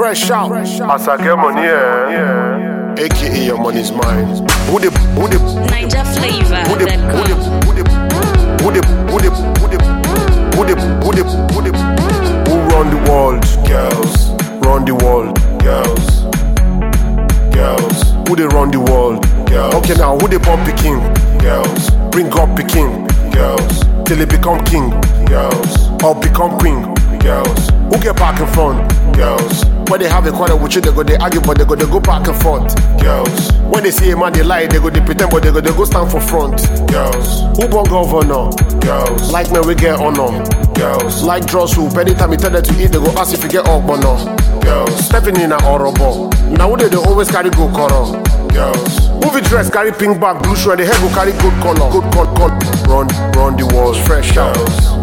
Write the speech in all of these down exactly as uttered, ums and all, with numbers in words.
Fresh out. As I get money, yeah, yeah. A K A your money's mine. Who the, who the, Niger flavor. who the, who the, who the, who the, who the, who the, who the, who the, who the, who run the world? Girls, run the world. Girls, girls, who they run the world? Girls. Okay, now who they born Peking? Girls, bring up Peking. Girls, till they become king. Girls, or become queen. Girls, who get back and front? Girls, when they have a quarrel with you, they go they argue, but they go they go back and forth. Girls, when they see a man they lie, they go they pretend, but they go they go stand for front. Girls, who born governor? Girls, like me we get honor. Girls, like draw soup, anytime you tell them to eat, they go ask if you get up or no. Girls, stepping in a horrible. Now who they, they always carry good color. Girls, movie dress carry pink bag, blue shoe, and the hair go carry good color. Good color, color. Run, run the walls, fresh out.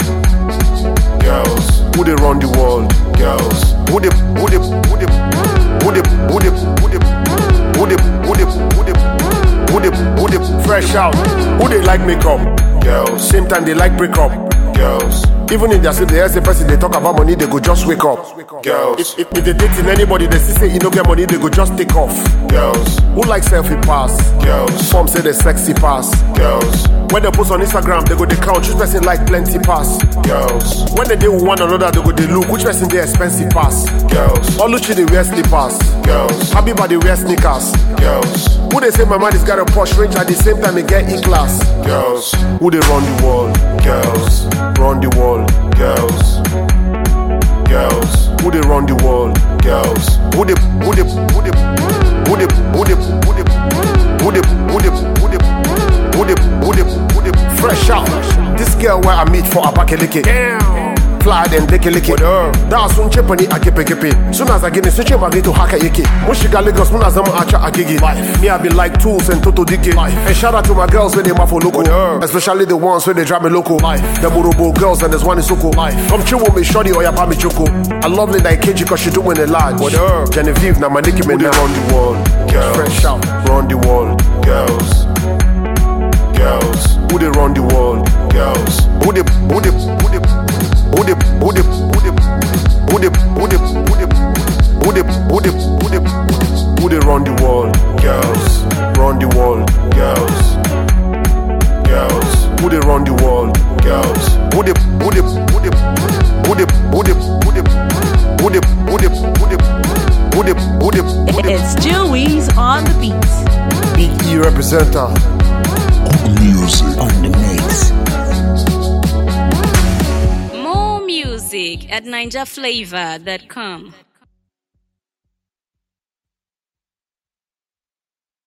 Girls, who they run the world? Girls, who they, who they, who they, who they, who they, who they, who they, who they, who they, who they, who they, fresh out. Who they like makeup? Girls, same time they like break up. Girls, even if they say the S person they talk about money, they go just wake up. Girls, if, if, if they dating anybody, they still say you don't get money, they go just take off. Girls, who like selfie pass? Girls, some say they sexy pass. Girls, when they post on Instagram, they go they count which person like plenty pass. Girls, when they deal with one another, they go they look which person they expensive pass. Girls, Oluchi they wear slippers. Girls, Habiba they wear sneakers. Girls, who they say my man is got a Porsche range at the same time they get E-class. Girls, who they run the world? Girls, run the world. Girls, girls, who they run the world? Girls, who they, who they, who they, who they, who they, who they, who they, who they, who they, who they, who they, who they, fresh out. This girl where I meet for Abakaliki. Damn. Fly then take a lick it. That's one chip on it, I keep a keep it. Soon as I get in such a bag to hack a yiki. Mushiga Lagos, Muna Zama Acha Agigi. Me, I be like tools and Toto Diki. And shout out to my girls when they mafo loco. Especially the ones when they drive me loco. The Murubo girls and there's one is Soko. Come chill with me, shorty or ya pami choco. I love it like K G cause she doing it large. Genevieve, now my Nicki me now run the world. Girls, fresh out, run the world. Girls, girls, who they run the world? Girls, who they, who they, who they, who they, who they, who they, who they, who they, who they, who they, who they, who they, who they run the world? Girls, run the world. Girls, girls, who they run the world? Girls, who they, who they, who they, who they, who they, who they, who they, who they, who they, who they, who they, who they. It's Joey's on the beat. Big E representer. Music on the mix. More music at niger flavor dot com.